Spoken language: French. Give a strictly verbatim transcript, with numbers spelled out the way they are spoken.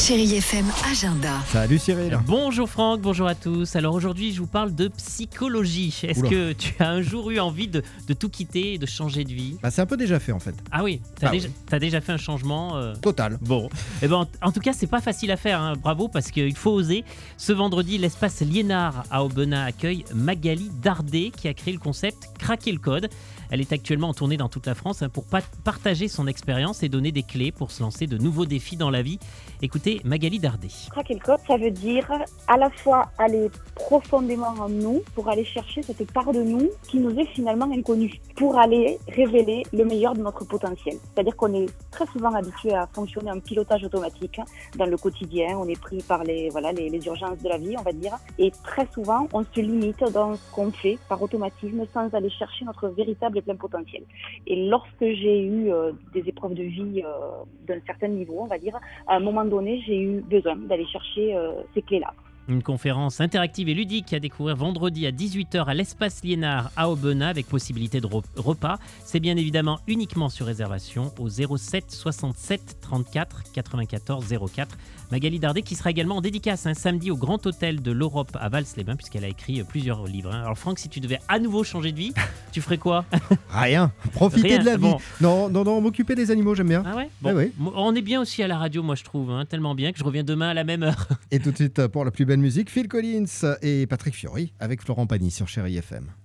Chérie F M Agenda. Salut Cyril. Bonjour Franck, bonjour à tous. Alors aujourd'hui, je vous parle de psychologie. Est-ce Oula. que tu as un jour eu envie de, de tout quitter, de changer de vie ? Bah, c'est un peu déjà fait en fait. Ah oui, t'as, Ah déjà, oui. t'as déjà fait un changement euh... Total. Bon, eh ben, en, en tout cas, c'est pas facile à faire. Hein. Bravo, parce qu'il faut oser. Ce vendredi, l'espace Liénard à Aubenas accueille Magali Dardet, qui a créé le concept Craquer le code. Elle est actuellement en tournée dans toute la France hein, pour pa- partager son expérience et donner des clés pour se lancer de nouveaux défis dans la vie. Écoutez Magali Dardet. Craquer le code, ça veut dire à la fois aller profondément en nous pour aller chercher cette part de nous qui nous est finalement inconnue, pour aller révéler le meilleur de notre potentiel. C'est-à-dire qu'on est très souvent habitué à fonctionner en pilotage automatique hein, dans le quotidien, on est pris par les, voilà, les, les urgences de la vie, on va dire, et très souvent on se limite dans ce qu'on fait par automatisme sans aller chercher notre véritable et plein potentiel. Et lorsque j'ai eu euh, des épreuves de vie euh, d'un certain niveau, on va dire, à un moment donné, j'ai eu besoin d'aller chercher euh, ces clés-là. Une conférence interactive et ludique à découvrir vendredi à dix-huit heures à l'espace Liénard à Aubenas avec possibilité de re- repas. C'est bien évidemment uniquement sur réservation au zéro sept soixante-sept trente-quatre quatre-vingt-quatorze zéro quatre. Magali Dardet qui sera également en dédicace un samedi au Grand Hôtel de l'Europe à Vals-les-Bains puisqu'elle a écrit plusieurs livres. Hein. Alors Franck, si tu devais à nouveau changer de vie, tu ferais quoi ? Rien. Profiter Rien, de la vie. bon. Non, non, non, m'occuper des animaux, j'aime bien. Ah ouais ? Ah ouais. On est bien aussi à la radio, moi je trouve, hein, tellement bien que je reviens demain à la même heure. Et tout de suite, pour la plus belle musique, Phil Collins et Patrick Fiori avec Florent Pagny sur Chérie F M.